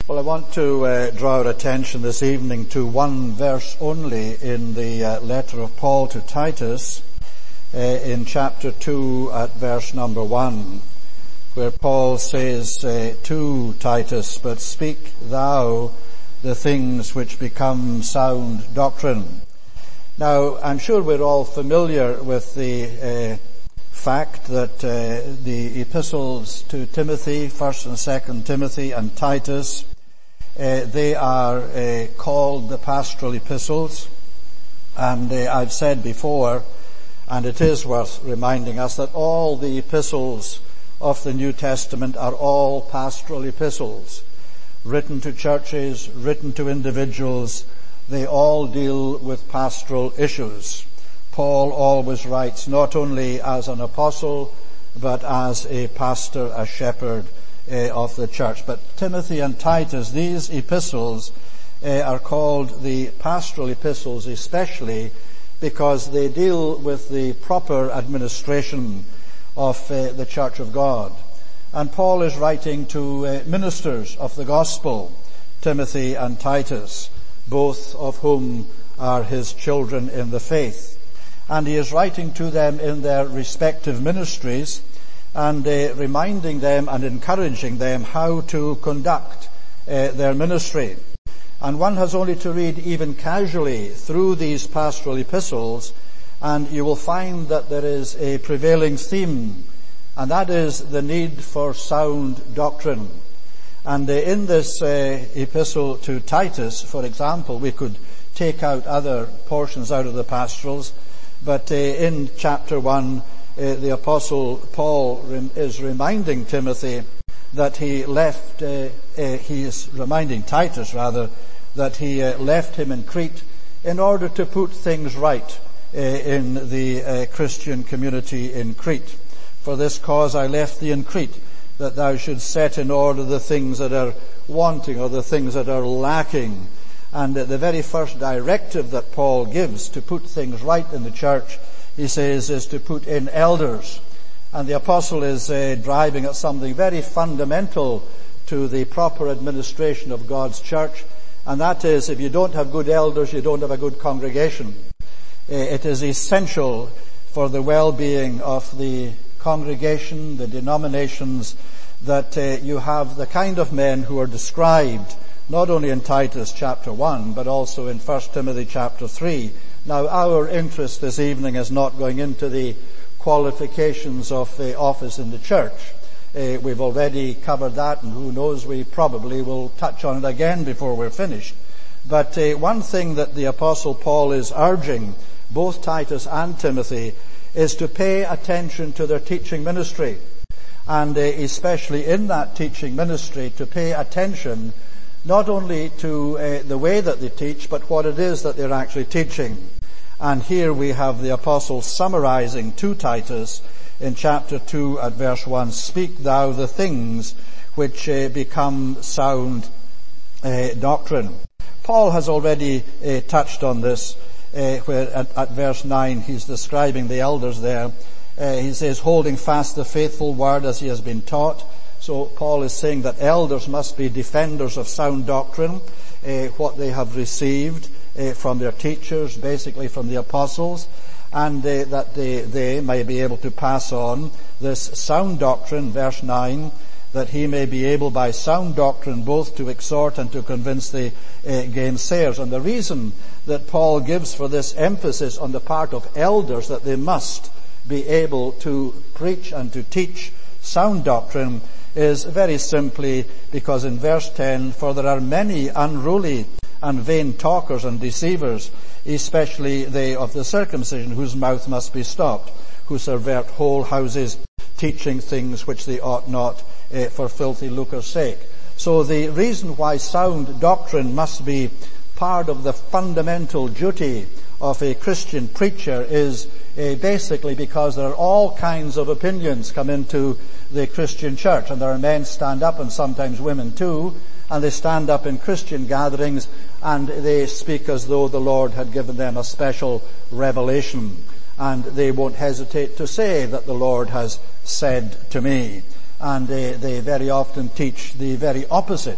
Well, I want to draw our attention this evening to one verse only in the letter of Paul to Titus, in chapter 2 at verse number 1, where Paul says to Titus, "But speak thou the things which become sound doctrine." Now, I'm sure we're all familiar with the fact that the epistles to Timothy, 1st and 2nd Timothy and Titus, they are called the pastoral epistles, and I've said before, and it is worth reminding us, that all the epistles of the New Testament are all pastoral epistles, written to churches, written to individuals. They all deal with pastoral issues. Paul always writes not only as an apostle, but as a pastor, a shepherd of the church. But Timothy and Titus, these epistles are called the pastoral epistles, especially because they deal with the proper administration of the church of God. And Paul is writing to ministers of the gospel, Timothy and Titus, both of whom are his children in the faith. And he is writing to them in their respective ministries and reminding them and encouraging them how to conduct their ministry. And one has only to read even casually through these pastoral epistles, and you will find that there is a prevailing theme, and that is the need for sound doctrine. And in this epistle to Titus, for example, we could take out other portions out of the pastorals, but in chapter 1, the apostle Paul is reminding Timothy that he is reminding Titus rather, that he left him in Crete in order to put things right in the Christian community in Crete. "For this cause I left thee in Crete, that thou shouldst set in order the things that are wanting, or the things that are lacking." And the very first directive that Paul gives to put things right in the church, he says, is to put in elders. And the apostle is driving at something very fundamental to the proper administration of God's church, and that is, if you don't have good elders, you don't have a good congregation. It is essential for the well-being of the congregation, the denominations, that you have the kind of men who are described not only in Titus chapter 1, but also in 1 Timothy chapter 3. Now, our interest this evening is not going into the qualifications of the office in the church. We've already covered that, and who knows, we probably will touch on it again before we're finished. But one thing that the apostle Paul is urging both Titus and Timothy is to pay attention to their teaching ministry, and especially in that teaching ministry to pay attention not only to the way that they teach, but what it is that they're actually teaching. And here we have the apostle summarizing to Titus in chapter 2 at verse 1, "Speak thou the things which become sound doctrine." Paul has already touched on this, where at verse 9 he's describing the elders there. He says, "Holding fast the faithful word as he has been taught." So Paul is saying that elders must be defenders of sound doctrine, what they have received from their teachers, basically from the apostles, and that they may be able to pass on this sound doctrine, verse 9, "that he may be able by sound doctrine both to exhort and to convince the gainsayers." And the reason that Paul gives for this emphasis on the part of elders, that they must be able to preach and to teach sound doctrine, is very simply because in verse 10, "For there are many unruly and vain talkers and deceivers, especially they of the circumcision, whose mouth must be stopped, who subvert whole houses, teaching things which they ought not, for filthy lucre's sake." So the reason why sound doctrine must be part of the fundamental duty of a Christian preacher is basically because there are all kinds of opinions come into the Christian church, and there are men stand up, and sometimes women too, and they stand up in Christian gatherings and they speak as though the Lord had given them a special revelation, and they won't hesitate to say that the Lord has said to me. And they very often teach the very opposite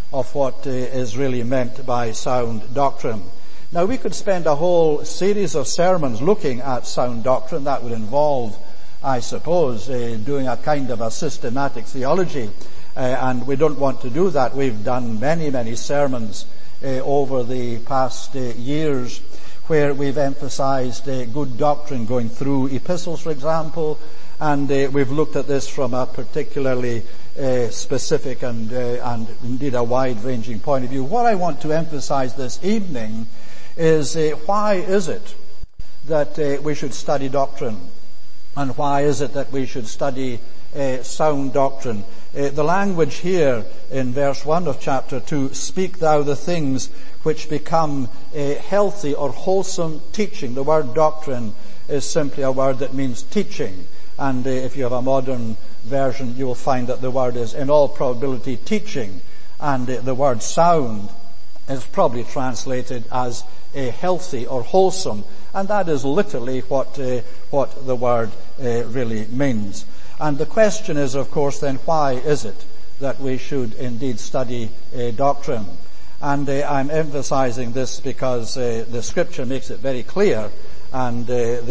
of what is really meant by sound doctrine. Now, we could spend a whole series of sermons looking at sound doctrine. That would involve, I suppose, doing a kind of a systematic theology, and we don't want to do that. We've done many sermons over the past years where we've emphasized good doctrine, going through epistles, for example, and we've looked at this from a particularly specific and indeed a wide-ranging point of view. What I want to emphasize this evening is why is it that we should study doctrine, and why is it that we should study sound doctrine. The language here in verse 1 of chapter 2, speak thou the things which become healthy or wholesome teaching. The word doctrine is simply a word that means teaching. And if you have a modern version, you will find that the word is in all probability teaching. And the word sound is probably translated as healthy or wholesome. And that is literally what the word really means. And the question is, of course, then, why is it that we should indeed study doctrine? And I'm emphasizing this because the Scripture makes it very clear, and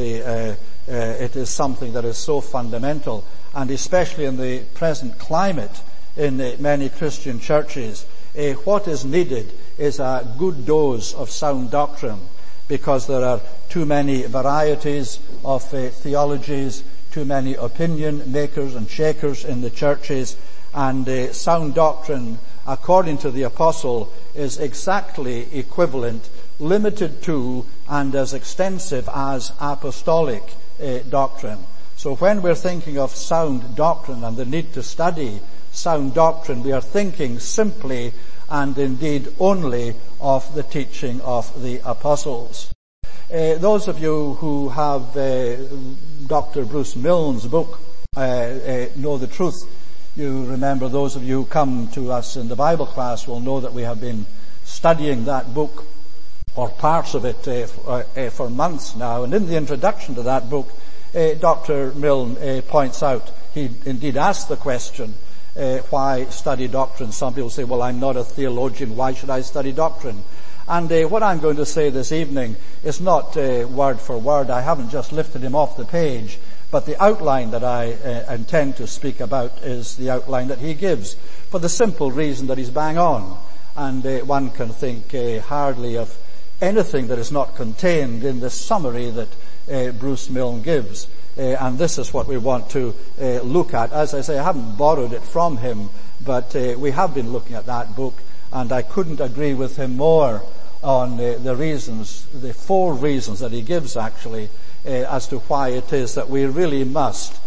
it is something that is so fundamental, and especially in the present climate in many Christian churches, what is needed is a good dose of sound doctrine, because there are too many varieties of theologies, too many opinion makers and shakers in the churches, and sound doctrine, according to the apostle, is exactly equivalent, limited to, and as extensive as apostolic doctrine. So when we're thinking of sound doctrine and the need to study sound doctrine, we are thinking simply and indeed only of the teaching of the apostles. Those of you who have Dr. Bruce Milne's book, Know the Truth, you remember, those of you who come to us in the Bible class will know that we have been studying that book, or parts of it, for months now. And in the introduction to that book, Dr. Milne points out, he indeed asked the question, why study doctrine? Some people say, well, I'm not a theologian, why should I study doctrine? And what I'm going to say this evening is not word for word. I haven't just lifted him off the page, but the outline that I intend to speak about is the outline that he gives, for the simple reason that he's bang on. And one can think hardly of anything that is not contained in the summary that Bruce Milne gives. And this is what we want to look at. As I say, I haven't borrowed it from him, but we have been looking at that book, and I couldn't agree with him more on the reasons, the 4 reasons that he gives actually, as to why it is that we really must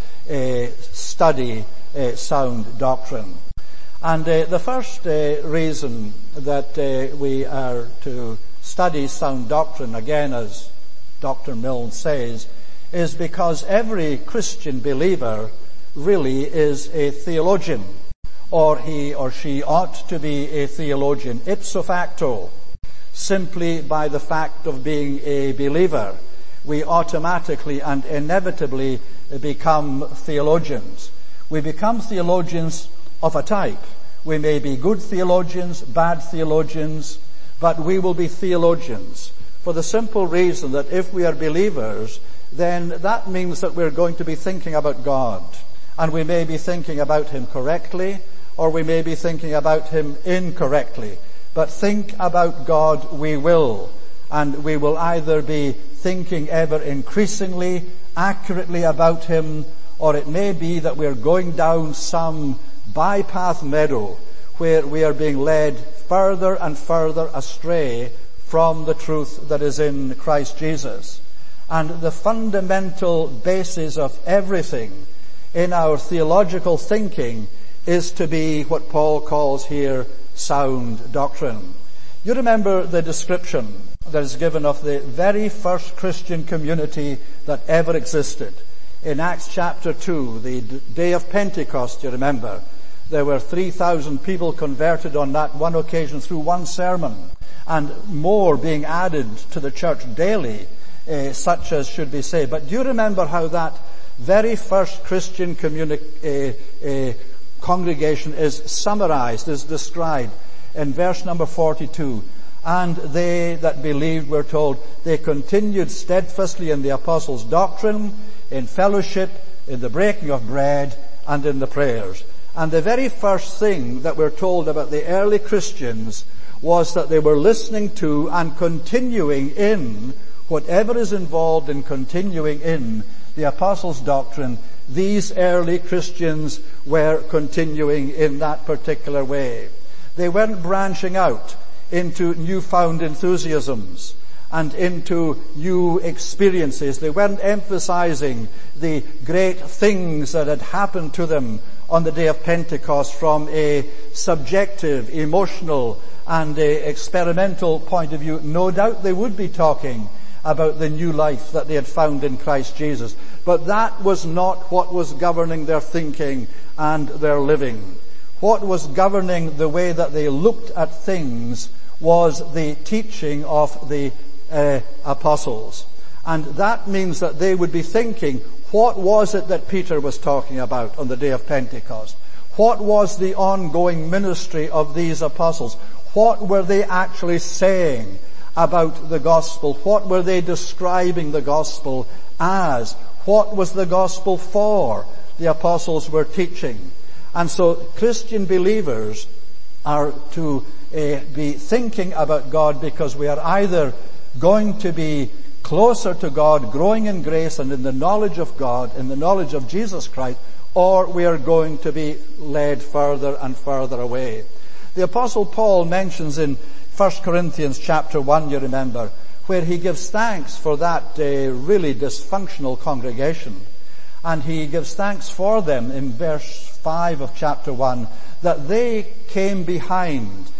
study sound doctrine. And the first reason that we are to study sound doctrine, again as Dr. Milne says, is because every Christian believer really is a theologian, or he or she ought to be a theologian ipso facto. Simply by the fact of being a believer, we automatically and inevitably become theologians. We become theologians of a type. We may be good theologians, bad theologians, but we will be theologians for the simple reason that if we are believers, then that means that we're going to be thinking about God. And we may be thinking about Him correctly, or we may be thinking about Him incorrectly. But think about God we will. And we will either be thinking ever increasingly, accurately about Him, or it may be that we're going down some bypath meadow where we are being led further and further astray from the truth that is in Christ Jesus. And the fundamental basis of everything in our theological thinking is to be what Paul calls here sound doctrine. You remember the description that is given of the very first Christian community that ever existed. In Acts chapter 2, the day of Pentecost, you remember, there were 3,000 people converted on that one occasion through one sermon, and more being added to the church daily, such as should be saved. But do you remember how that very first Christian congregation is summarized, is described? in verse number 42. And they that believed, we're told, they continued steadfastly in the apostles' doctrine, in fellowship, in the breaking of bread, and in the prayers. And the very first thing that we're told about the early Christians was that they were listening to and continuing in whatever is involved in continuing in the apostles' doctrine. These early Christians were continuing in that particular way. They weren't branching out into newfound enthusiasms and into new experiences. They weren't emphasizing the great things that had happened to them on the day of Pentecost from a subjective, emotional, and a experimental point of view. No doubt they would be talking about the new life that they had found in Christ Jesus. But that was not what was governing their thinking and their living. What was governing the way that they looked at things was the teaching of the apostles. And that means that they would be thinking, what was it that Peter was talking about on the day of Pentecost? What was the ongoing ministry of these apostles? What were they actually saying about the gospel? What were they describing the gospel as? What was the gospel for? The apostles were teaching. And so Christian believers are to be thinking about God, because we are either going to be closer to God, growing in grace and in the knowledge of God, in the knowledge of Jesus Christ, or we are going to be led further and further away. The Apostle Paul mentions in 1 Corinthians chapter 1, you remember, where he gives thanks for that really dysfunctional congregation. And he gives thanks for them in verse 5 of chapter 1, that they came behind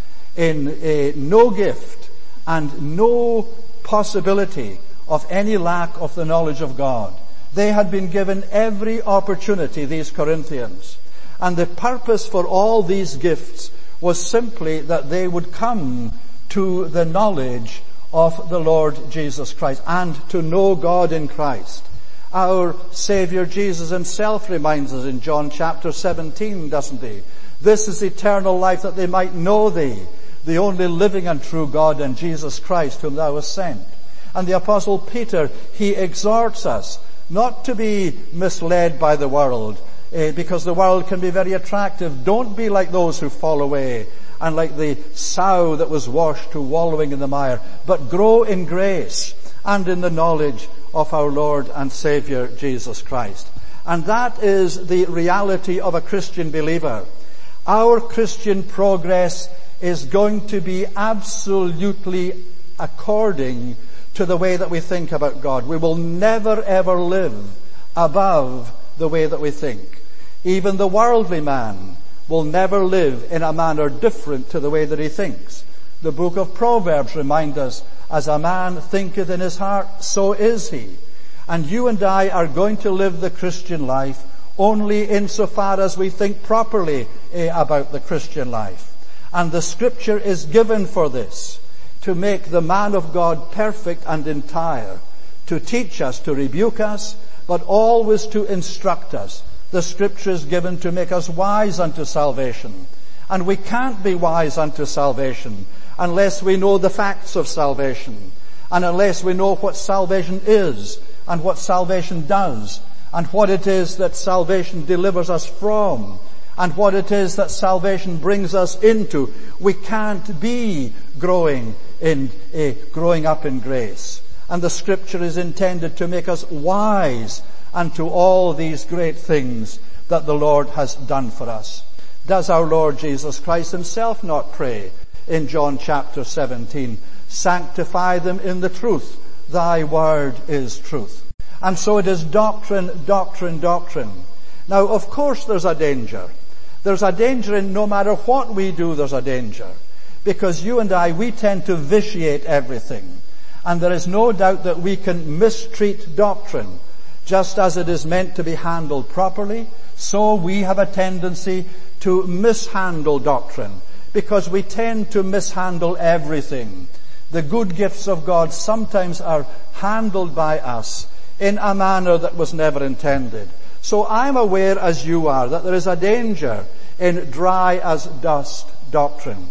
in no gift and no possibility of any lack of the knowledge of God. They had been given every opportunity, these Corinthians. And the purpose for all these gifts was simply that they would come to the knowledge of the Lord Jesus Christ and to know God in Christ. Our Savior Jesus himself reminds us in John chapter 17, doesn't he? This is eternal life, that they might know thee, the only living and true God, and Jesus Christ whom thou hast sent. And the Apostle Peter, he exhorts us not to be misled by the world, because the world can be very attractive. Don't be like those who fall away and like the sow that was washed to wallowing in the mire, but grow in grace and in the knowledge of our Lord and Savior Jesus Christ. And that is the reality of a Christian believer. Our Christian progress is going to be absolutely according to the way that we think about God. We will never ever live above the way that we think. Even the worldly man will never live in a manner different to the way that he thinks. The book of Proverbs reminds us, as a man thinketh in his heart, so is he. And you and I are going to live the Christian life only insofar as we think properly about the Christian life. And the scripture is given for this, to make the man of God perfect and entire, to teach us, to rebuke us, but always to instruct us. The scripture is given to make us wise unto salvation. And we can't be wise unto salvation unless we know the facts of salvation, and unless we know what salvation is, and what salvation does, and what it is that salvation delivers us from, and what it is that salvation brings us into. We can't be growing up in grace. And the scripture is intended to make us wise unto all these great things that the Lord has done for us. Does our Lord Jesus Christ himself not pray in John chapter 17, sanctify them in the truth, thy word is truth? And so it is doctrine, doctrine, doctrine. Now, of course, there's a danger. There's a danger in no matter what we do, there's a danger. Because you and I, we tend to vitiate everything. And there is no doubt that we can mistreat doctrine. Just as it is meant to be handled properly, so we have a tendency to mishandle doctrine. Because we tend to mishandle everything. The good gifts of God sometimes are handled by us in a manner that was never intended. So I'm aware, as you are, that there is a danger in dry as dust doctrine.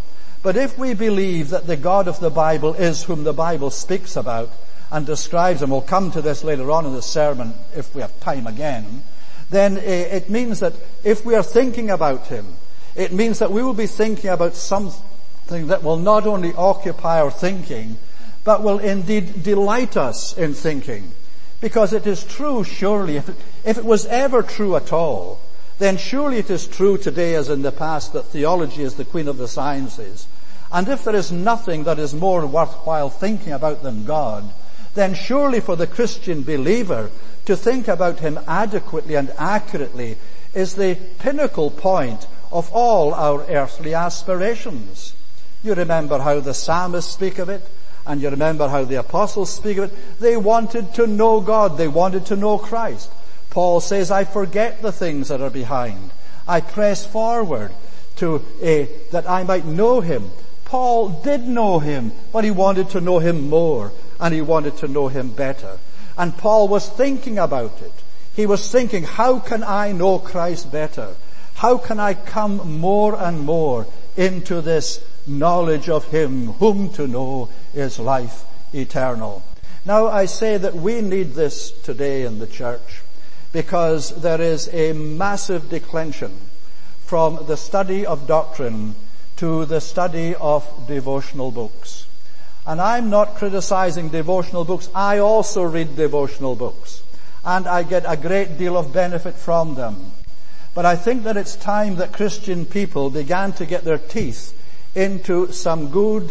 But if we believe that the God of the Bible is whom the Bible speaks about and describes, and we'll come to this later on in the sermon if we have time again, then it means that if we are thinking about him, it means that we will be thinking about something that will not only occupy our thinking, but will indeed delight us in thinking. Because it is true, surely, if it was ever true at all, then surely it is true today as in the past that theology is the queen of the sciences. And if there is nothing that is more worthwhile thinking about than God, then surely for the Christian believer to think about him adequately and accurately is the pinnacle point of all our earthly aspirations. You remember how the psalmists speak of it, and you remember how the apostles speak of it. They wanted to know God. They wanted to know Christ. Paul says, I forget the things that are behind. I press forward to that I might know him. Paul did know him, but he wanted to know him more, and he wanted to know him better. And Paul was thinking about it. He was thinking, how can I know Christ better? How can I come more and more into this knowledge of him whom to know is life eternal? Now I say that we need this today in the church because there is a massive declension from the study of doctrine to the study of devotional books. And I'm not criticizing devotional books. I also read devotional books, and I get a great deal of benefit from them. But I think that it's time that Christian people began to get their teeth into some good,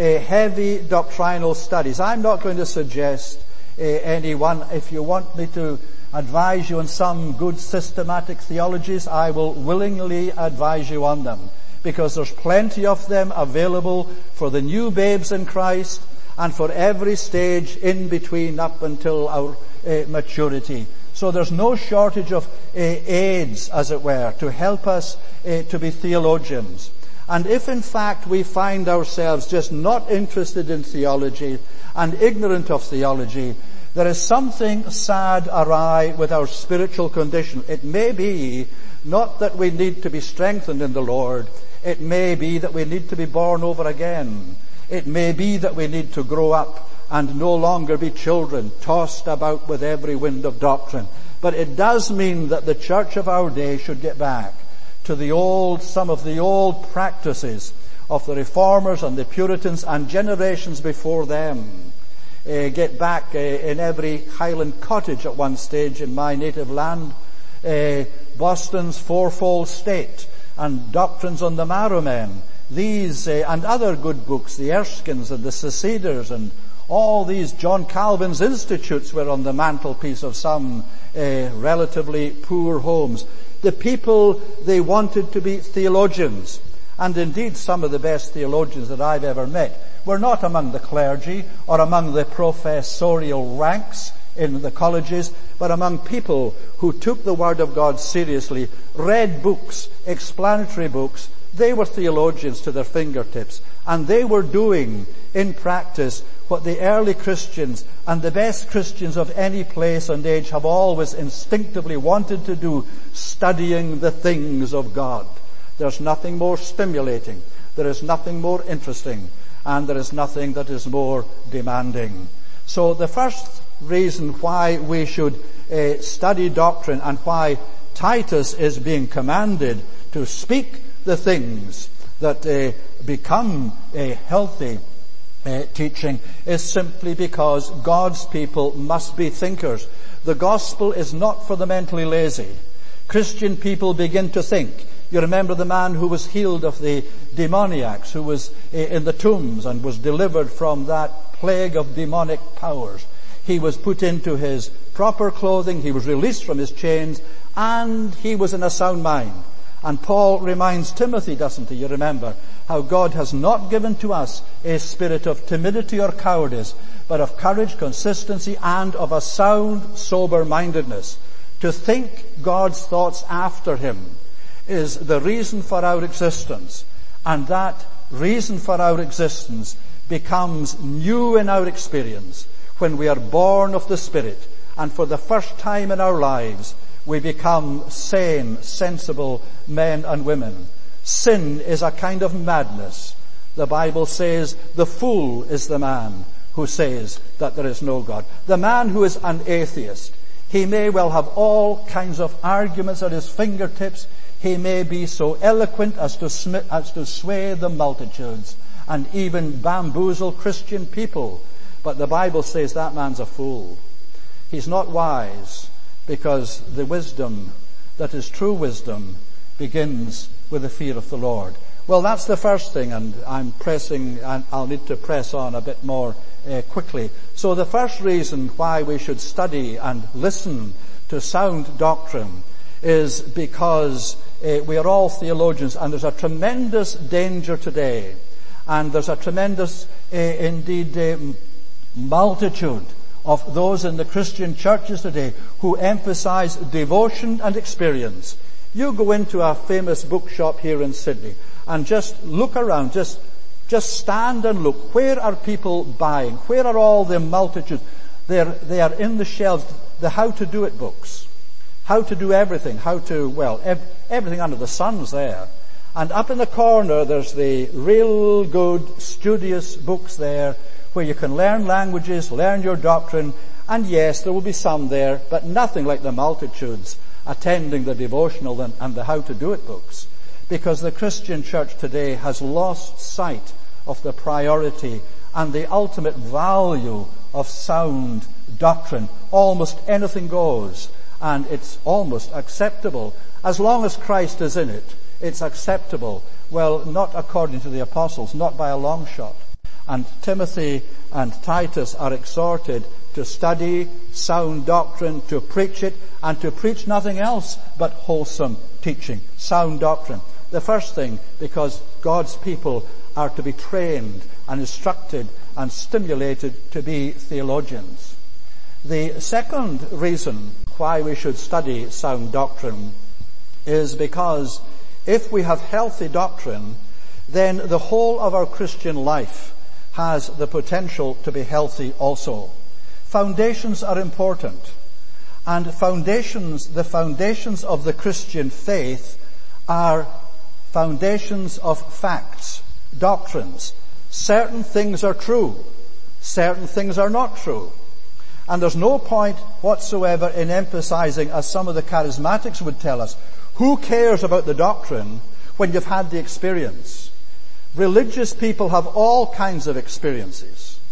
heavy doctrinal studies. I'm not going to suggest anyone, if you want me to advise you on some good systematic theologies, I will willingly advise you on them, because there's plenty of them available for the new babes in Christ and for every stage in between up until our maturity. So there's no shortage of aids, as it were, to help us to be theologians. And if in fact we find ourselves just not interested in theology and ignorant of theology, there is something sad awry with our spiritual condition. It may be not that we need to be strengthened in the Lord. It may be that we need to be born over again. It may be that we need to grow up and no longer be children tossed about with every wind of doctrine. But it does mean that the church of our day should get back to some of the old practices of the Reformers and the Puritans and generations before them. Get back in every Highland cottage at one stage in my native land, Boston's fourfold state and doctrines on the marrow men. These and other good books, the Erskines and the Seceders and all these, John Calvin's Institutes were on the mantelpiece of some relatively poor homes. The people, they wanted to be theologians. And indeed, some of the best theologians that I've ever met were not among the clergy or among the professorial ranks in the colleges, but among people who took the Word of God seriously, read books, explanatory books. They were theologians to their fingertips, and they were doing in practice what the early Christians and the best Christians of any place and age have always instinctively wanted to do, studying the things of God. There's nothing more stimulating, there is nothing more interesting, and there is nothing that is more demanding. So the first reason why we should study doctrine and why Titus is being commanded to speak the things that become a healthy teaching is simply because God's people must be thinkers. The gospel is not for the mentally lazy. Christian people begin to think. You remember the man who was healed of the demoniacs, who was in the tombs and was delivered from that plague of demonic powers. He was put into his proper clothing, he was released from his chains, and he was in a sound mind. And Paul reminds Timothy, doesn't he? You remember how God has not given to us a spirit of timidity or cowardice, but of courage, consistency, and of a sound, sober-mindedness. To think God's thoughts after him is the reason for our existence. And that reason for our existence becomes new in our experience when we are born of the Spirit, and for the first time in our lives we become sane, sensible men and women. Sin is a kind of madness The Bible says the fool is the man who says that there is no God. The man who is an atheist, he may well have all kinds of arguments at his fingertips. He may be so eloquent as to sway the multitudes and even bamboozle Christian people. But the Bible says that man's a fool. He's not wise, because the wisdom that is true wisdom begins with the fear of the Lord. Well, that's the first thing, and I'm pressing, and I'll need to press on a bit more quickly. So the first reason why we should study and listen to sound doctrine is because we are all theologians, and there's a tremendous danger today, and there's a tremendous, multitude of those in the Christian churches today who emphasize devotion and experience. You go into a famous bookshop here in Sydney and just look around, just stand and look. Where are people buying? Where are all the multitudes? They are in the shelves, the how to do it books. How to do everything, everything under the sun's there. And up in the corner there's the real good, studious books there where you can learn languages, learn your doctrine, and yes, there will be some there, but nothing like the multitudes attending the devotional and the how to do it books. Because the Christian church today has lost sight of the priority and the ultimate value of sound doctrine. Almost anything goes, and it's almost acceptable. As long as Christ is in it, it's acceptable. Well, not according to the apostles, not by a long shot. And Timothy and Titus are exhorted to study sound doctrine, to preach it, and to preach nothing else but wholesome teaching, sound doctrine. The first thing, because God's people are to be trained and instructed and stimulated to be theologians. The second reason why we should study sound doctrine is because if we have healthy doctrine, then the whole of our Christian life has the potential to be healthy also. Foundations are important. And the foundations of the Christian faith are foundations of facts, doctrines. Certain things are true. Certain things are not true. And there's no point whatsoever in emphasizing, as some of the charismatics would tell us, who cares about the doctrine when you've had the experience? Religious people have all kinds of experiences.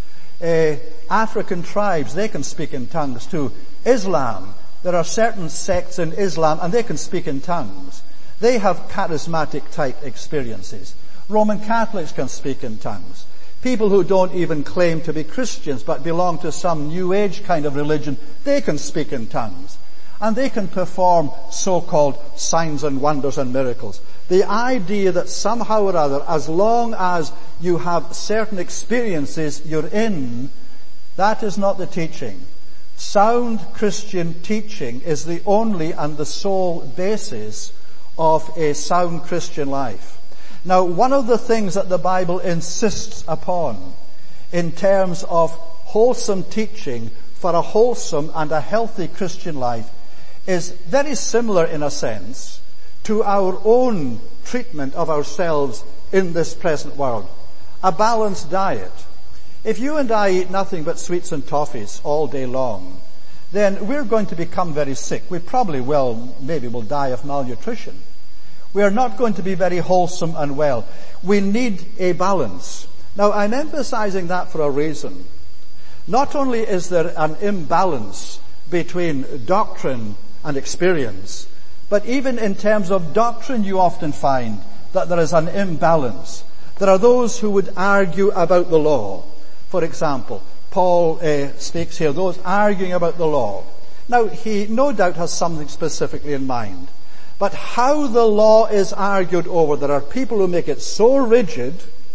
African tribes, they can speak in tongues too. Islam, there are certain sects in Islam and they can speak in tongues. They have charismatic type experiences. Roman Catholics can speak in tongues. People who don't even claim to be Christians but belong to some New Age kind of religion, they can speak in tongues. And they can perform so-called signs and wonders and miracles. The idea that somehow or other, as long as you have certain experiences you're in, that is not the teaching. Sound Christian teaching is the only and the sole basis of a sound Christian life. Now, one of the things that the Bible insists upon in terms of wholesome teaching for a wholesome and a healthy Christian life is very similar in a sense to our own treatment of ourselves in this present world. A balanced diet. If you and I eat nothing but sweets and toffees all day long, then we're going to become very sick. We probably will die of malnutrition. We are not going to be very wholesome and well. We need a balance. Now, I'm emphasizing that for a reason. Not only is there an imbalance between doctrine and experience, but even in terms of doctrine you often find that there is an imbalance. There are those who would argue about the law. For example, Paul speaks here, those arguing about the law. Now, he no doubt has something specifically in mind. But how the law is argued over, there are people who make it so rigid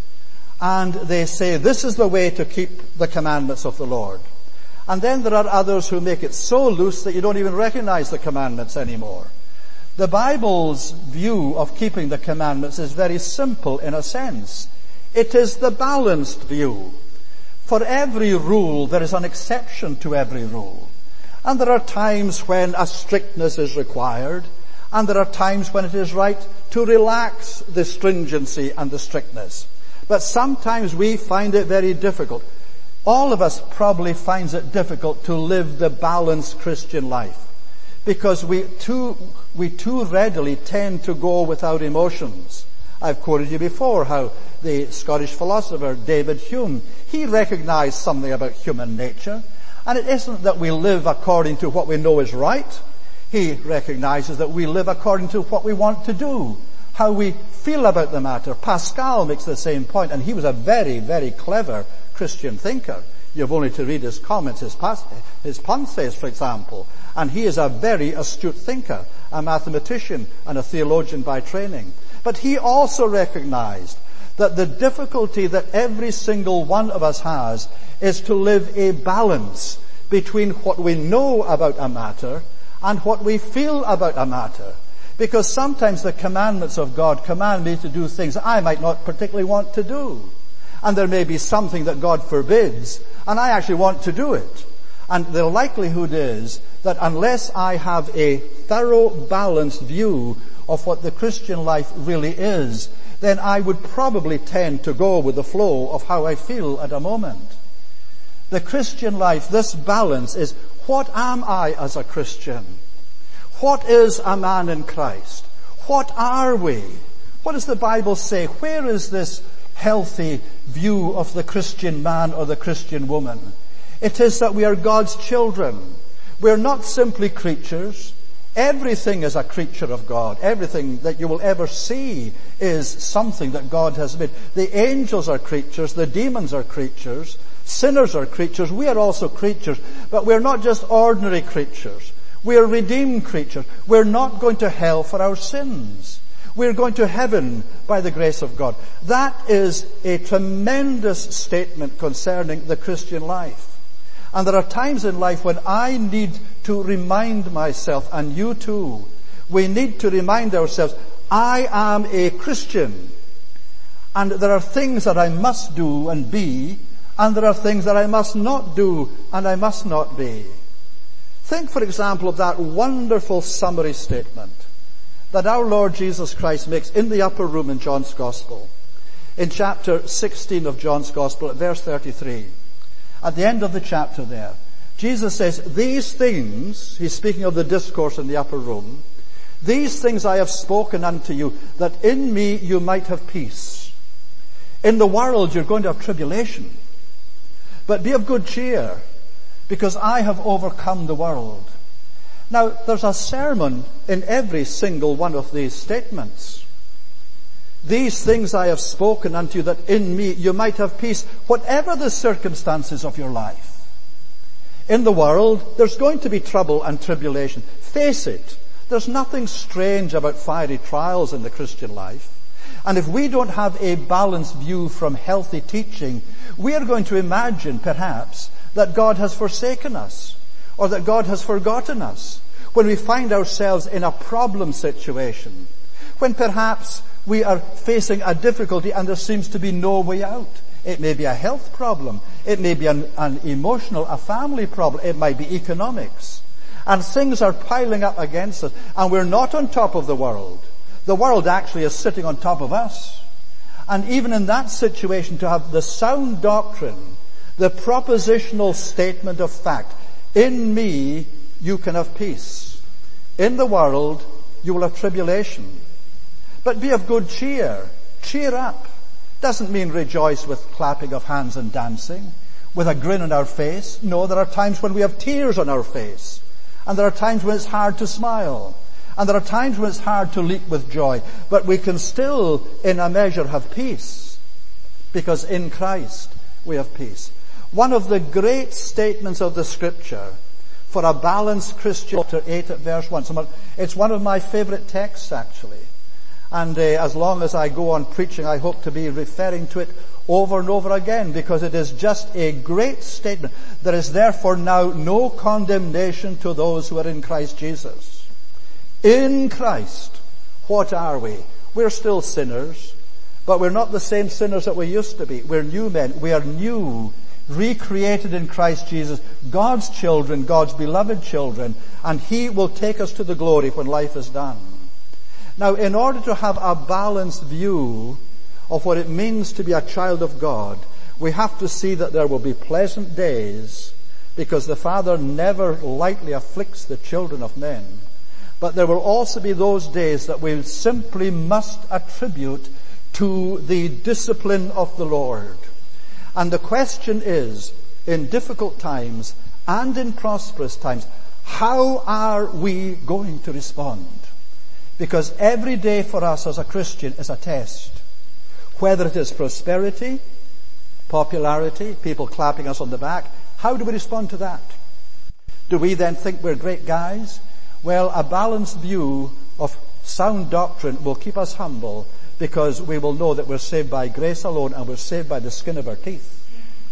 and they say this is the way to keep the commandments of the Lord. And then there are others who make it so loose that you don't even recognize the commandments anymore. The Bible's view of keeping the commandments is very simple in a sense. It is the balanced view. For every rule, there is an exception to every rule. And there are times when a strictness is required, and there are times when it is right to relax the stringency and the strictness. But sometimes we find it very difficult. All of us probably finds it difficult to live the balanced Christian life because we too readily tend to go without emotions. I've quoted you before how the Scottish philosopher David Hume, he recognized something about human nature, and it isn't that we live according to what we know is right. He recognizes that we live according to what we want to do, how we feel about the matter. Pascal makes the same point, and he was a very, very clever Christian thinker. You've only to read his comments, his Pensées, for example. And he is a very astute thinker, a mathematician and a theologian by training. But he also recognized that the difficulty that every single one of us has is to live a balance between what we know about a matter and what we feel about a matter. Because sometimes the commandments of God command me to do things I might not particularly want to do. And there may be something that God forbids, and I actually want to do it. And the likelihood is that unless I have a thorough, balanced view of what the Christian life really is, then I would probably tend to go with the flow of how I feel at a moment. The Christian life, this balance is, what am I as a Christian? What is a man in Christ? What are we? What does the Bible say? Where is this healthy view of the Christian man or the Christian woman? It is that we are God's children. We're not simply creatures. Everything is a creature of God. Everything that you will ever see is something that God has made. The angels are creatures. The demons are creatures. Sinners are creatures. We are also creatures. But we're not just ordinary creatures. We are redeemed creatures. We're not going to hell for our sins. We're going to heaven by the grace of God. That is a tremendous statement concerning the Christian life. And there are times in life when I need to remind myself, and you too, we need to remind ourselves, I am a Christian. And there are things that I must do and be, and there are things that I must not do and I must not be. Think, for example, of that wonderful summary statement that our Lord Jesus Christ makes in the upper room in John's Gospel. In chapter 16 of John's Gospel, at verse 33. At the end of the chapter there, Jesus says, these things, he's speaking of the discourse in the upper room, these things I have spoken unto you, that in me you might have peace. In the world you're going to have tribulation. But be of good cheer, because I have overcome the world. Now, there's a sermon in every single one of these statements. These things I have spoken unto you, that in me you might have peace, whatever the circumstances of your life. In the world, there's going to be trouble and tribulation. Face it. There's nothing strange about fiery trials in the Christian life. And if we don't have a balanced view from healthy teaching, we are going to imagine, perhaps, that God has forsaken us, or that God has forgotten us, when we find ourselves in a problem situation, when perhaps we are facing a difficulty and there seems to be no way out. It may be a health problem. It may be an emotional, a family problem. It might be economics. And things are piling up against us. And we're not on top of the world. The world actually is sitting on top of us. And even in that situation, to have the sound doctrine, the propositional statement of fact, in me you can have peace. In the world you will have tribulation. But be of good cheer. Cheer up. Doesn't mean rejoice with clapping of hands and dancing, with a grin on our face. No, there are times when we have tears on our face. And there are times when it's hard to smile. And there are times when it's hard to leap with joy. But we can still, in a measure, have peace. Because in Christ we have peace. One of the great statements of the Scripture for a balanced Christian, chapter 8 at verse 1. It's one of my favorite texts, actually. And as long as I go on preaching, I hope to be referring to it over and over again, because it is just a great statement. There is therefore now no condemnation to those who are in Christ Jesus. In Christ, what are we? We're still sinners, but we're not the same sinners that we used to be. We're new men. We are new, recreated in Christ Jesus, God's children, God's beloved children, and He will take us to the glory when life is done. Now, in order to have a balanced view of what it means to be a child of God, we have to see that there will be pleasant days, because the Father never lightly afflicts the children of men. But there will also be those days that we simply must attribute to the discipline of the Lord. And the question is, in difficult times and in prosperous times, how are we going to respond? Because every day for us as a Christian is a test. Whether it is prosperity, popularity, people clapping us on the back, how do we respond to that? Do we then think we're great guys? Well, a balanced view of sound doctrine will keep us humble, because we will know that we're saved by grace alone and we're saved by the skin of our teeth.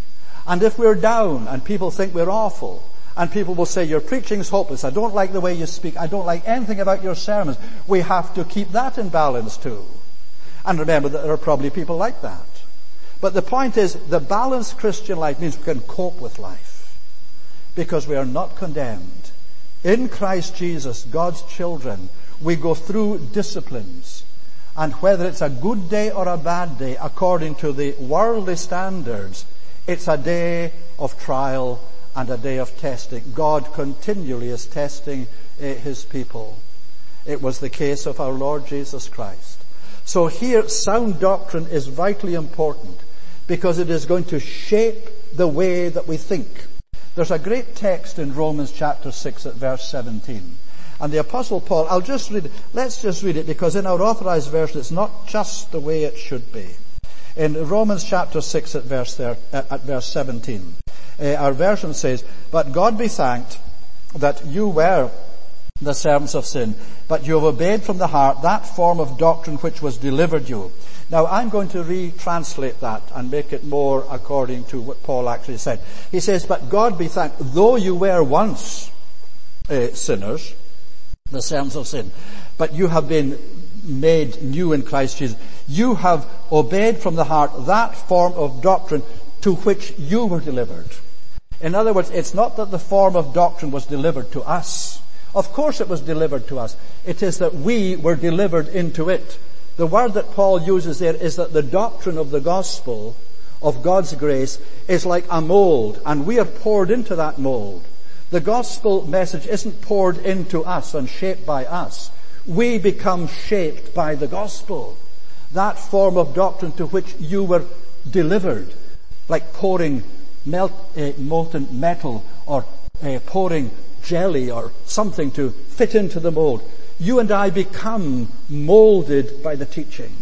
And if we're down and people think we're awful, and people will say, your preaching's hopeless, I don't like the way you speak, I don't like anything about your sermons, we have to keep that in balance too. And remember that there are probably people like that. But the point is, the balanced Christian life means we can cope with life, because we are not condemned. In Christ Jesus, God's children, we go through disciplines. And whether it's a good day or a bad day, according to the worldly standards, it's a day of trial and a day of testing. God continually is testing His people. It was the case of our Lord Jesus Christ. So here, sound doctrine is vitally important, because it is going to shape the way that we think. There's a great text in Romans chapter 6 at verse 17. And the Apostle Paul, I'll just read it. Let's just read it, because in our authorized version it's not just the way it should be. In Romans chapter 6 at verse 17, our version says, but God be thanked that you were the servants of sin, but you have obeyed from the heart that form of doctrine which was delivered you. Now I'm going to retranslate that and make it more according to what Paul actually said. He says, but God be thanked, though you were once sinners, the servants of sin, but you have been made new in Christ Jesus. You have obeyed from the heart that form of doctrine to which you were delivered. In other words, it's not that the form of doctrine was delivered to us. Of course it was delivered to us. It is that we were delivered into it. The word that Paul uses there is that the doctrine of the gospel of God's grace is like a mold, and we are poured into that mold. The gospel message isn't poured into us and shaped by us. We become shaped by the gospel. That form of doctrine to which you were delivered, like pouring molten metal or pouring jelly or something to fit into the mold. You and I become molded by the teaching.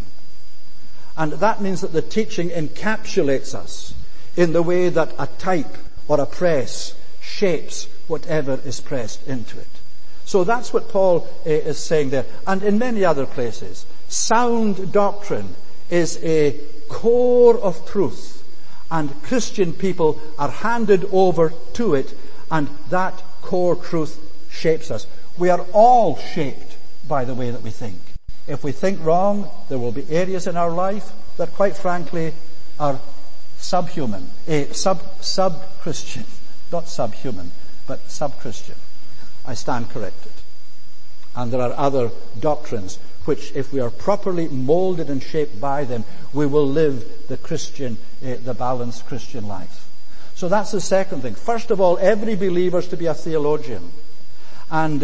And that means that the teaching encapsulates us in the way that a type or a press shapes whatever is pressed into it. So that's what Paul is saying there. And in many other places, sound doctrine is a core of truth, and Christian people are handed over to it, and that core truth shapes us. We are all shaped by the way that we think. If we think wrong, there will be areas in our life that, quite frankly, are subhuman, sub-Christian, not subhuman, but sub-Christian. I stand corrected. And there are other doctrines which, if we are properly molded and shaped by them, we will live the balanced Christian life. So that's the second thing. First of all, every believer is to be a theologian. And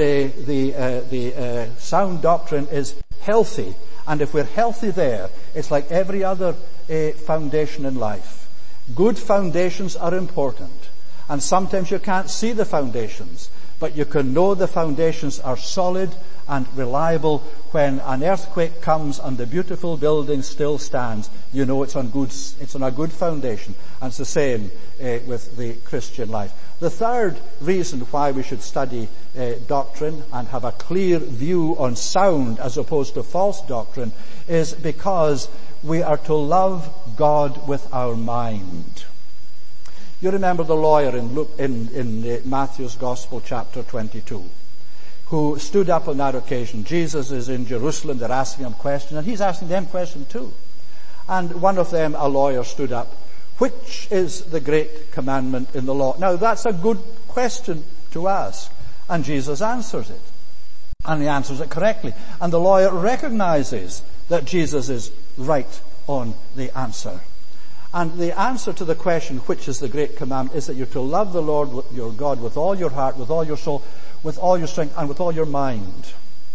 the sound doctrine is healthy. And if we're healthy there, it's like every other foundation in life. Good foundations are important. And sometimes you can't see the foundations, but you can know the foundations are solid and reliable. When an earthquake comes and the beautiful building still stands, you know it's on a good foundation. And it's the same with the Christian life. The third reason why we should study doctrine and have a clear view on sound as opposed to false doctrine is because we are to love God with our mind. You remember the lawyer in Matthew's Gospel, chapter 22, who stood up on that occasion. Jesus is in Jerusalem, they're asking him questions, and he's asking them questions too. And one of them, a lawyer, stood up. Which is the great commandment in the law? Now that's a good question to ask. And Jesus answers it. And he answers it correctly. And the lawyer recognizes that Jesus is right on the answer. And the answer to the question, which is the great commandment, is that you're to love the Lord your God with all your heart, with all your soul, with all your strength, and with all your mind.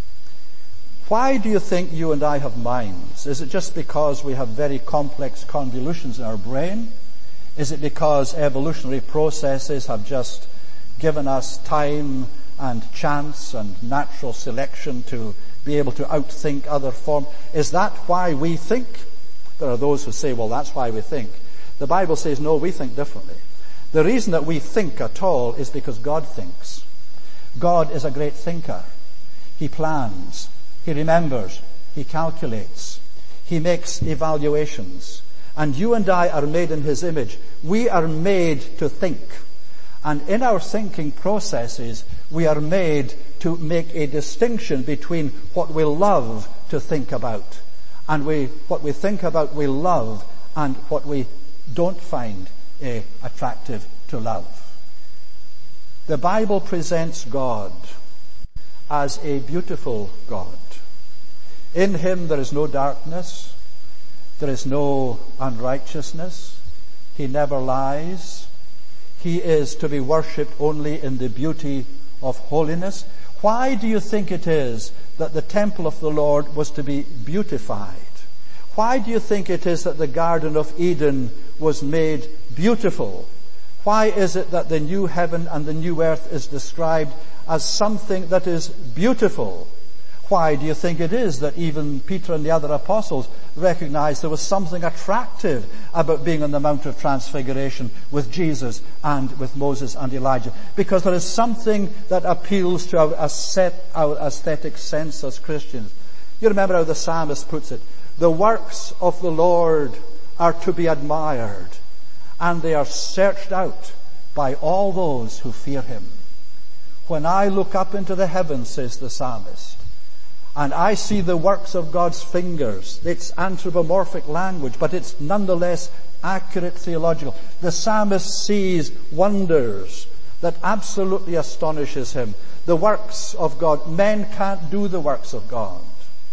Why do you think you and I have minds? Is it just because we have very complex convolutions in our brain? Is it because evolutionary processes have just given us time and chance and natural selection to be able to outthink other forms? Is that why we think? There are those who say, well, that's why we think. The Bible says, no, we think differently. The reason that we think at all is because God thinks. God is a great thinker. He plans. He remembers. He calculates. He makes evaluations. And you and I are made in His image. We are made to think. And in our thinking processes, we are made to make a distinction between what we love to think about and what we think about we love and what we don't find attractive to love. The Bible presents God as a beautiful God. In Him there is no darkness. There is no unrighteousness. He never lies. He is to be worshipped only in the beauty of holiness. Why do you think it is that the temple of the Lord was to be beautified? Why do you think it is that the Garden of Eden was made beautiful? Why is it that the new heaven and the new earth is described as something that is beautiful? Why do you think it is that even Peter and the other apostles recognized there was something attractive about being on the Mount of Transfiguration with Jesus and with Moses and Elijah? Because there is something that appeals to our aesthetic sense as Christians. You remember how the psalmist puts it, the works of the Lord are to be admired, and they are searched out by all those who fear Him. When I look up into the heavens, says the psalmist, and I see the works of God's fingers. It's anthropomorphic language, but it's nonetheless accurate theological. The psalmist sees wonders that absolutely astonishes him. The works of God. Men can't do the works of God.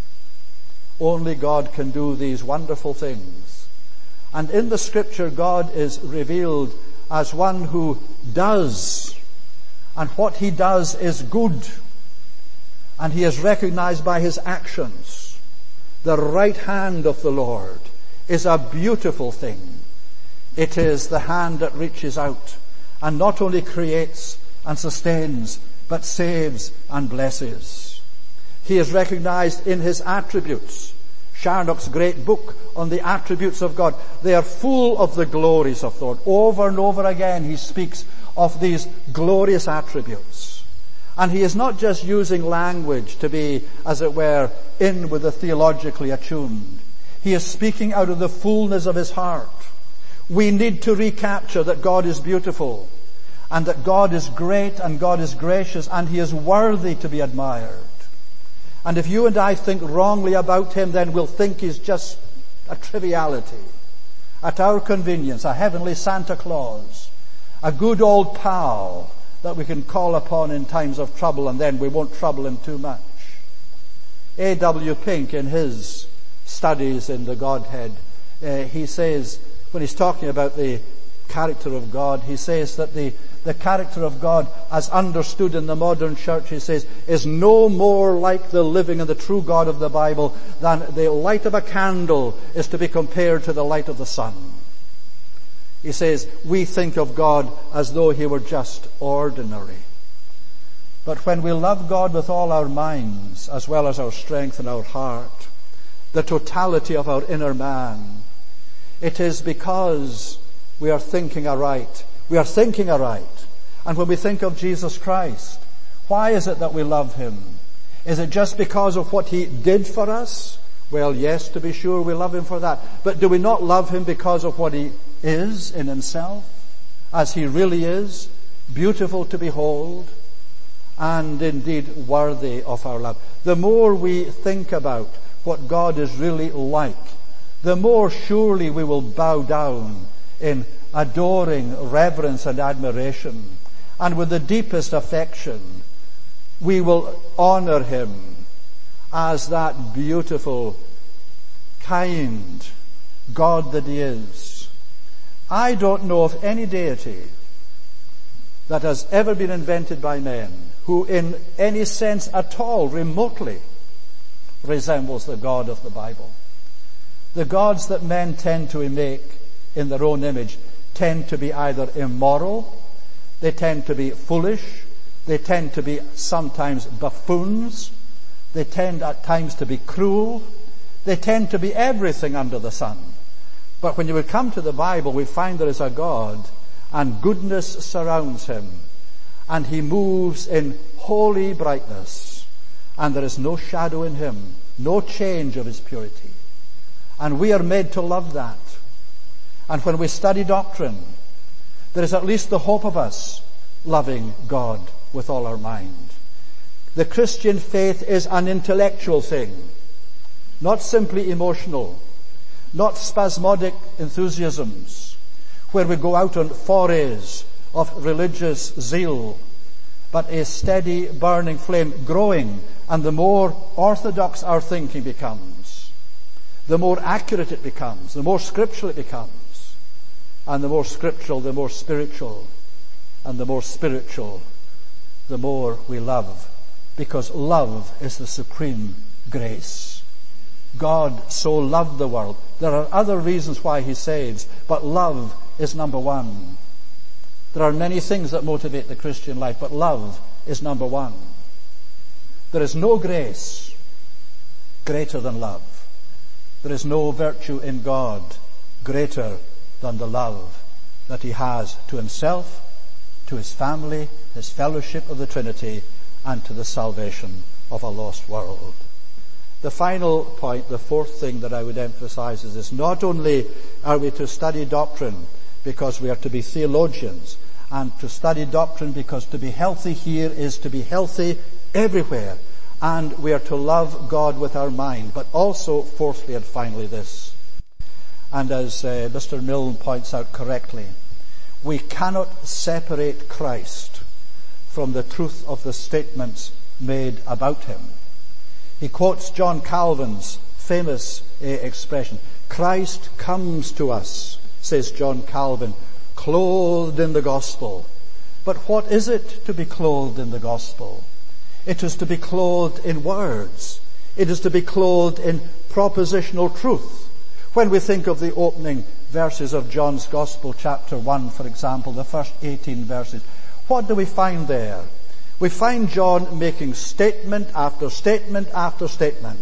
Only God can do these wonderful things. And in the Scripture, God is revealed as one who does. And what He does is good. And He is recognized by His actions. The right hand of the Lord is a beautiful thing. It is the hand that reaches out and not only creates and sustains, but saves and blesses. He is recognized in His attributes. Charnock's great book on the attributes of God, they are full of the glories of the Lord. Over and over again he speaks of these glorious attributes. And he is not just using language to be, as it were, in with the theologically attuned. He is speaking out of the fullness of his heart. We need to recapture that God is beautiful, and that God is great, and God is gracious, and He is worthy to be admired. And if you and I think wrongly about Him, then we'll think He's just a triviality, at our convenience, a heavenly Santa Claus, a good old pal that we can call upon in times of trouble, and then we won't trouble Him too much. A.W. Pink, in his studies in the Godhead, he says, when he's talking about the character of God, he says that the character of God, as understood in the modern church, he says, is no more like the living and the true God of the Bible than the light of a candle is to be compared to the light of the sun. He says, we think of God as though He were just ordinary. But when we love God with all our minds, as well as our strength and our heart, the totality of our inner man, it is because we are thinking aright. We are thinking aright. And when we think of Jesus Christ, why is it that we love Him? Is it just because of what He did for us? Well, yes, to be sure, we love Him for that. But do we not love Him because of what He is in Himself, as He really is, beautiful to behold, and indeed worthy of our love? The more we think about what God is really like, the more surely we will bow down in adoring reverence and admiration. And with the deepest affection, we will honor Him as that beautiful, kind, God that he is. I don't know of any deity that has ever been invented by men who in any sense at all remotely resembles the God of the Bible. The gods that men tend to make in their own image tend to be either immoral, they tend to be foolish, they tend to be sometimes buffoons, they tend at times to be cruel, they tend to be everything under the sun. But when you would come to the Bible, we find there is a God, and goodness surrounds him, and he moves in holy brightness, and there is no shadow in him, no change of his purity. And we are made to love that. And when we study doctrine, there is at least the hope of us loving God with all our mind. The Christian faith is an intellectual thing, not simply emotional, not spasmodic enthusiasms, where we go out on forays of religious zeal, but a steady burning flame growing, and the more orthodox our thinking becomes, the more accurate it becomes, the more scriptural it becomes, and the more scriptural, the more spiritual, and the more spiritual, the more we love, because love is the supreme grace. God so loved the world. There are other reasons why he saves, but love is number one. There are many things that motivate the Christian life, but love is number one. There is no grace greater than love. There is no virtue in God greater than the love that he has to himself, to his family, his fellowship of the Trinity, and to the salvation of a lost world. The final point, the fourth thing that I would emphasize is this. Not only are we to study doctrine because we are to be theologians, and to study doctrine because to be healthy here is to be healthy everywhere, and we are to love God with our mind, but also, fourthly and finally, this. And as Mr. Milne points out correctly, we cannot separate Christ from the truth of the statements made about him. He quotes John Calvin's famous expression, Christ comes to us, says John Calvin, clothed in the gospel. But what is it to be clothed in the gospel? It is to be clothed in words. It is to be clothed in propositional truth. When we think of the opening verses of John's Gospel, chapter 1, for example, the first 18 verses, what do we find there? We find John making statement after statement after statement,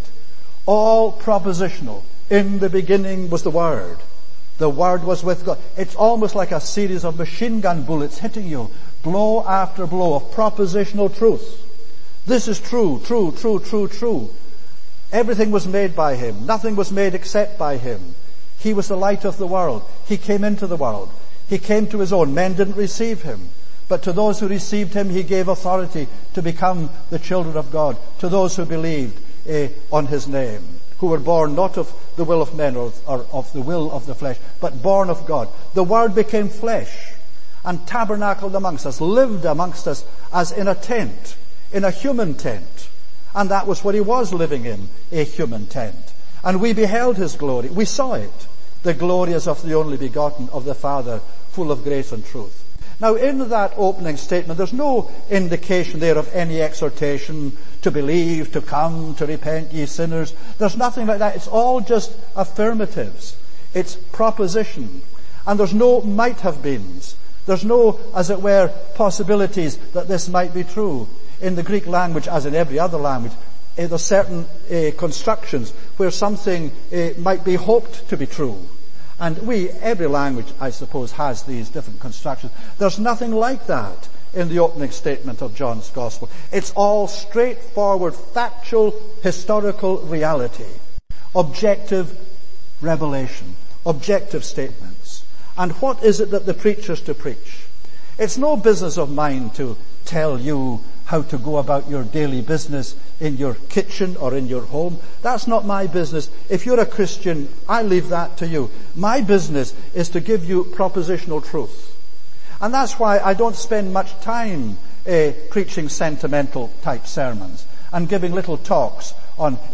all propositional. In the beginning was the Word. The Word was with God. It's almost like a series of machine gun bullets hitting you, blow after blow of propositional truth. This is true, true, true, true, true. Everything was made by him. Nothing was made except by him. He was the light of the world. He came into the world. He came to his own. Men didn't receive him. But to those who received him, he gave authority to become the children of God. To those who believed on his name, who were born not of the will of men or of the will of the flesh, but born of God. The Word became flesh and tabernacled amongst us, lived amongst us as in a tent, in a human tent. And that was what he was living in, a human tent. And we beheld his glory. We saw it. The glory as of the only begotten of the Father, full of grace and truth. Now, in that opening statement, there's no indication there of any exhortation to believe, to come, to repent, ye sinners. There's nothing like that. It's all just affirmatives. It's proposition. And there's no might have beens. There's no, as it were, possibilities that this might be true. In the Greek language, as in every other language, there's certain constructions where something might be hoped to be true. And every language, I suppose, has these different constructions. There's nothing like that in the opening statement of John's Gospel. It's all straightforward, factual, historical reality. Objective revelation. Objective statements. And what is it that the preacher's to preach? It's no business of mine to tell you how to go about your daily business in your kitchen or in your home. That's not my business. If you're a Christian, I leave that to you. My business is to give you propositional truth. And that's why I don't spend much time preaching sentimental type sermons and giving little talks on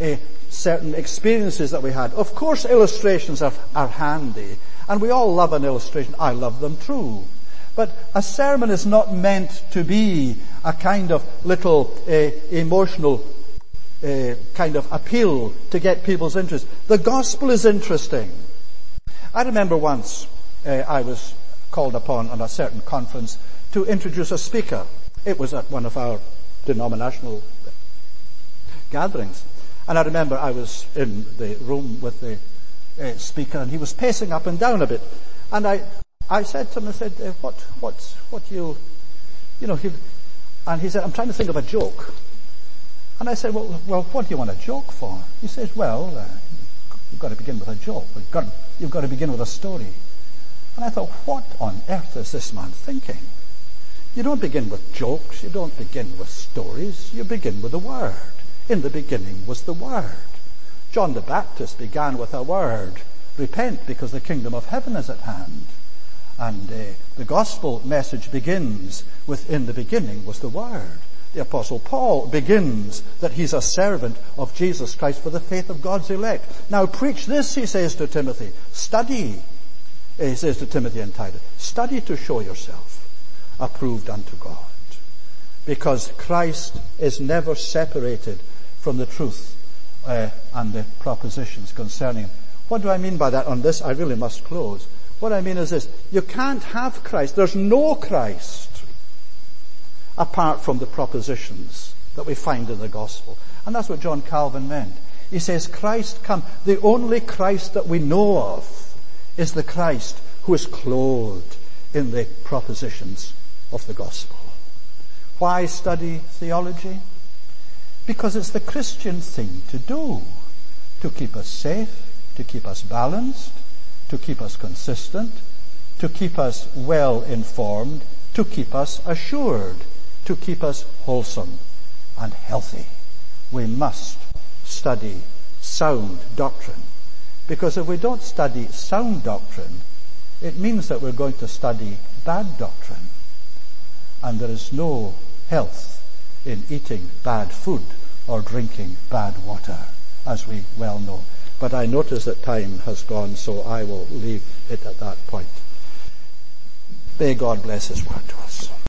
certain experiences that we had. Of course, illustrations are handy, and we all love an illustration. I love them too. But a sermon is not meant to be a kind of little emotional kind of appeal to get people's interest. The gospel is interesting. I remember once I was called upon on a certain conference to introduce a speaker. It was at one of our denominational gatherings. And I remember I was in the room with the speaker, and he was pacing up and down a bit. And I said to him, I said, and he said, I'm trying to think of a joke. And I said, well, what do you want a joke for? He says, well, you've got to begin with a joke. You've got to begin with a story. And I thought, what on earth is this man thinking? You don't begin with jokes. You don't begin with stories. You begin with the Word. In the beginning was the Word. John the Baptist began with a word. Repent, because the kingdom of heaven is at hand. And the gospel message begins with, in the beginning was the Word. The Apostle Paul begins that he's a servant of Jesus Christ for the faith of God's elect. Now preach this, he says to Timothy. Study, he says to Timothy and Titus. Study to show yourself approved unto God. Because Christ is never separated from the truth and the propositions concerning him. What do I mean by that? On this, I really must close. What I mean is this. You can't have Christ. There's no Christ apart from the propositions that we find in the gospel. And that's what John Calvin meant. He says, Christ come. The only Christ that we know of is the Christ who is clothed in the propositions of the gospel. Why study theology? Because it's the Christian thing to do. To keep us safe, to keep us balanced, to keep us consistent, to keep us well informed, to keep us assured, to keep us wholesome and healthy. We must study sound doctrine. Because if we don't study sound doctrine, it means that we're going to study bad doctrine. And there is no health in eating bad food or drinking bad water, as we well know. But I notice that time has gone, so I will leave it at that point. May God bless his word to us.